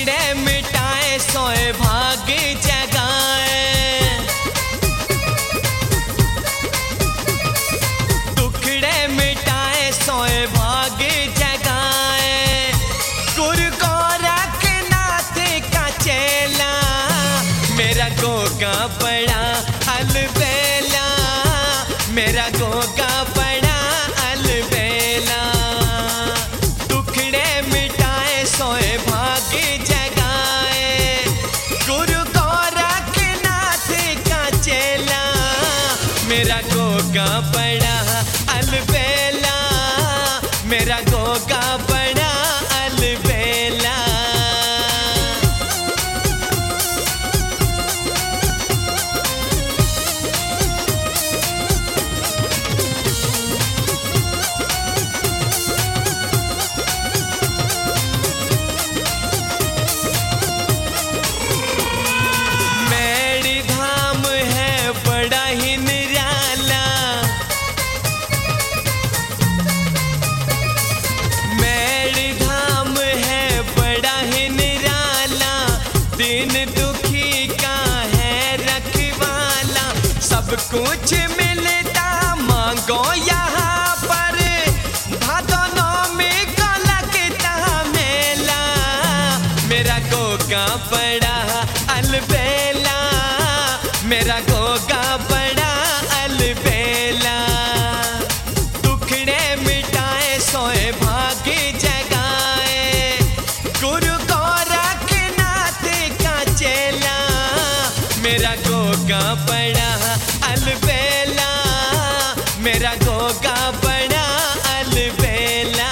टुकड़े मिटाए सोए भाग्य जगाए, टुकड़े मिटाए सोए भाग्य जगाए। गुरु गोरखनाथ का चेला मेरा गोगा बड़ा अलबेला, मेरा गोगा बड़ा अलबेला। टुकड़े मिटाए सोए भाग्य जगाए, गुरु गोरखनाथ का चेला मेरा गोगा बड़ा अलबेला, मेरा गोगा बड़ा अलबेला। मेरी धाम है बड़ा ही निराला, मेरी धाम है बड़ा ही निराला। दीन दुखी का है रखवाला, सब कुछ मिलता मांगो यहाँ पर। भादो नौमी को लगता मेला, मेरा गोगा बड़ा अलबेला, मेरा गोगा बड़ा अलबेला। टुकड़े मिटाए सोए भाग्य जगाए, गुरु गोरखनाथ का चेला मेरा गोगा बड़ा अलबेला, मेरा गोगा बड़ा अलबेला।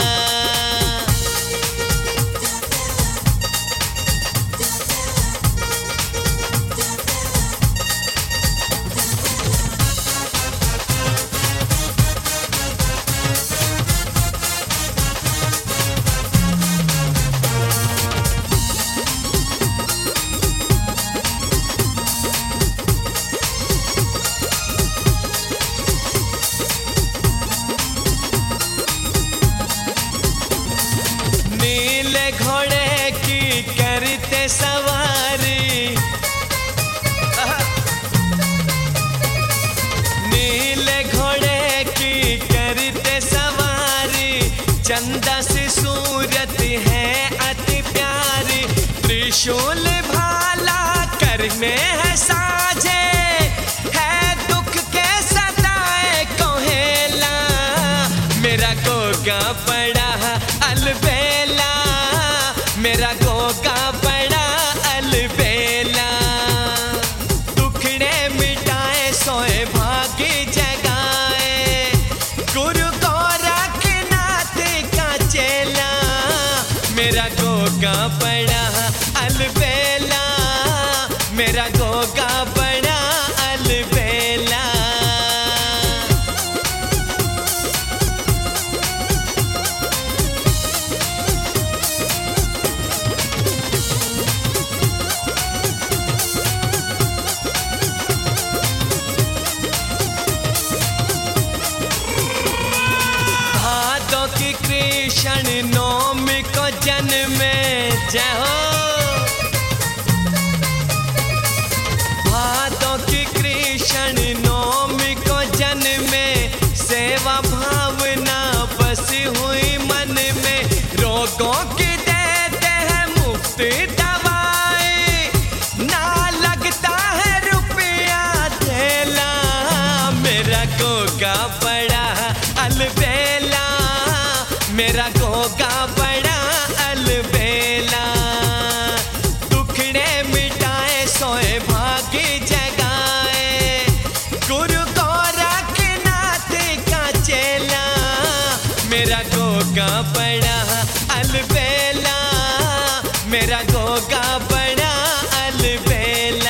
नीले घोड़े की करते सवारी, नीले घोड़े की करते सवारी। चंदा से सूरत है अति प्यारी, त्रिशूल भाला करने है साझे। है दुख के सताए कोहेला, मेरा गोगा बड़ा अलबेला, मेरा गोगा बड़ा अलबेला। टुकड़े मिटाए सोए भाग्य जगाए, गुरु गोरखनाथ का चेला मेरा गोगा बड़ा अलबेला, मेरा गोगा बड़ा अलबेला। भादों की कृष्ण नौमी को जन्मे, जय हो। भादों की कृष्ण नौमी को जन्मे, सेवा भावना बसी हुई मन में। रोगों की देते हैं मुफ्त दवाई, ना लगता है रुपया थैला। मेरा गोगा बड़ा अलबेला, मेरा गोगा बड़ा अलबेला। टुकड़े मिटाए सोए भाग्य जगाए, गुरु गोरखनाथ का चेला मेरा गोगा बड़ा अलबेला, मेरा गोगा बड़ा अलबेला।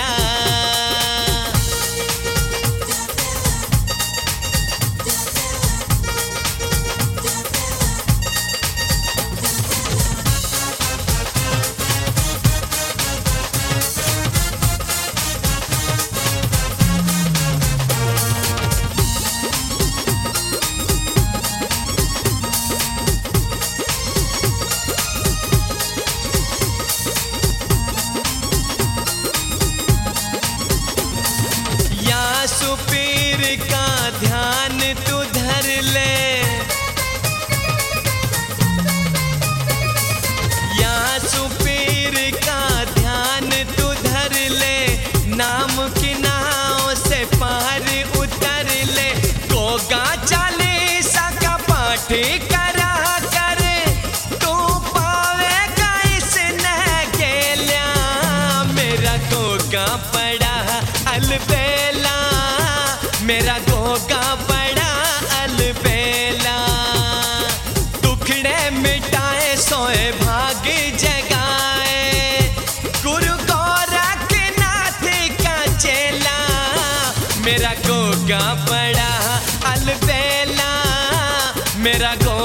पड़ा अलबेला, मेरा गोगा पड़ा अलबेला। दुखड़े मिटाए सोए भाग्य जगाए, गुरु गोरखनाथ का चेला, मेरा गोगा पड़ा अलबेला, मेरा